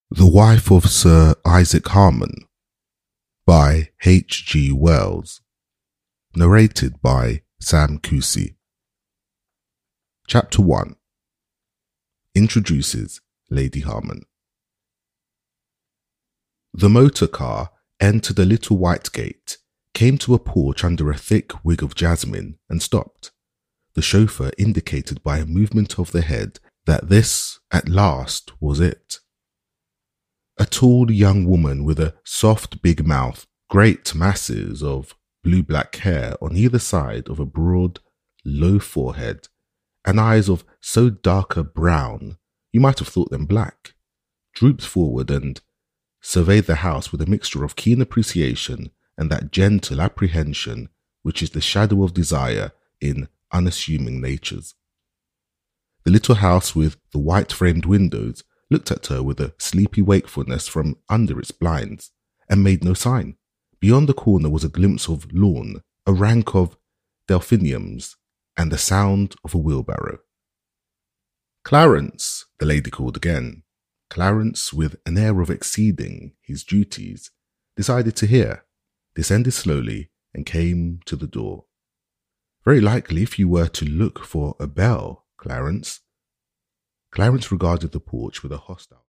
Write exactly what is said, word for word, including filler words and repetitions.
The Wife of Sir Isaac Harman by H G Wells. Narrated by Sam Kusi. Chapter one. Introduces Lady Harman. The motor car entered a little white gate, came to a porch under a thick wig of jasmine and stopped. The chauffeur indicated by a movement of the head that this, at last, was it. A tall young woman with a soft big mouth, great masses of blue-black hair on either side of a broad, low forehead, and eyes of so dark a brown you might have thought them black, drooped forward and surveyed the house with a mixture of keen appreciation and that gentle apprehension which is the shadow of desire in unassuming natures. The little house with the white-framed windows looked at her with a sleepy wakefulness from under its blinds, and made no sign. Beyond the corner was a glimpse of lawn, a rank of delphiniums, and the sound of a wheelbarrow. "Clarence," the lady called again. Clarence, with an air of exceeding his duties, decided to hear, descended slowly, and came to the door. "Very likely if you were to look for a bell, Clarence." Clarence regarded the porch with a hostile